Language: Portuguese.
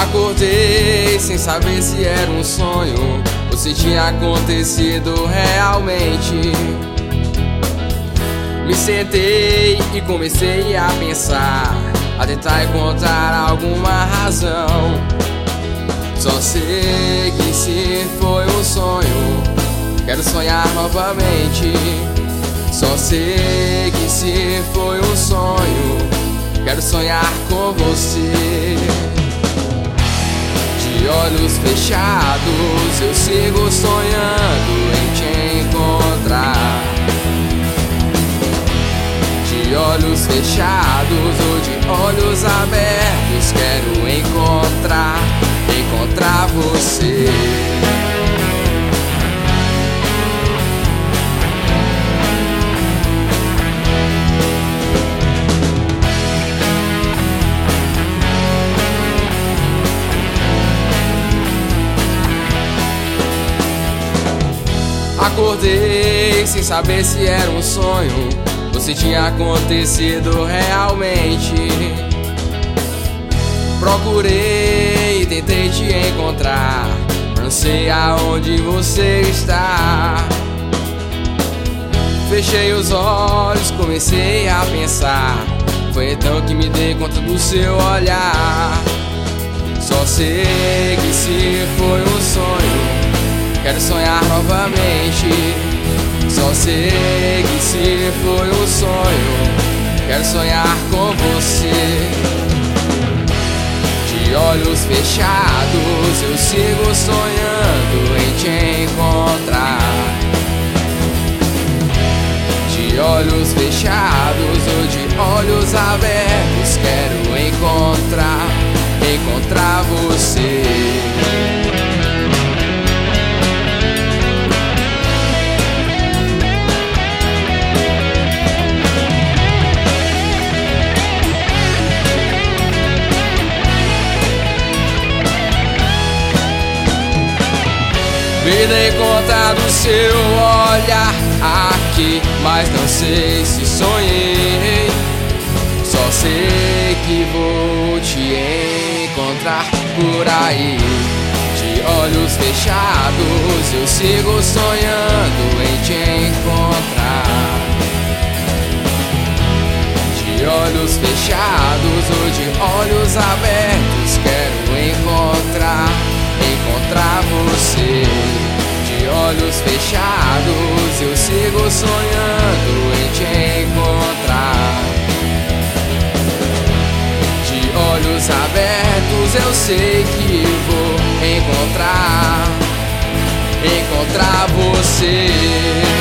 Acordei sem saber se era um sonho ou se tinha acontecido realmente. Me sentei e comecei a pensar, a tentar encontrar alguma razão. Só sei que se foi um sonho, quero sonhar novamente. Só sei que se foi um sonho, quero sonhar com você. De olhos fechados eu sigo sonhando em te encontrar. De olhos fechados ou de olhos abertos, quero encontrar você. Acordei sem saber se era um sonho ou se tinha acontecido realmente. Procurei e tentei te encontrar, não sei aonde você está. Fechei os olhos, comecei a pensar, foi então que me dei conta do seu olhar. Só sei que se foi um sonho, quero sonhar novamente. Só sei que se foi um sonho, quero sonhar com você. De olhos fechados eu sigo sonhando em te encontrar. De olhos fechados ou de olhos abertos, quero encontrar você. Me dei conta do seu olhar aqui, mas não sei se sonhei. Só sei que vou te encontrar por aí. De olhos fechados eu sigo sonhando em te encontrar. De olhos fechados ou de olhos abertos, quero encontrar você. De olhos fechados eu sigo sonhando em te encontrar. De olhos abertos eu sei que vou encontrar você.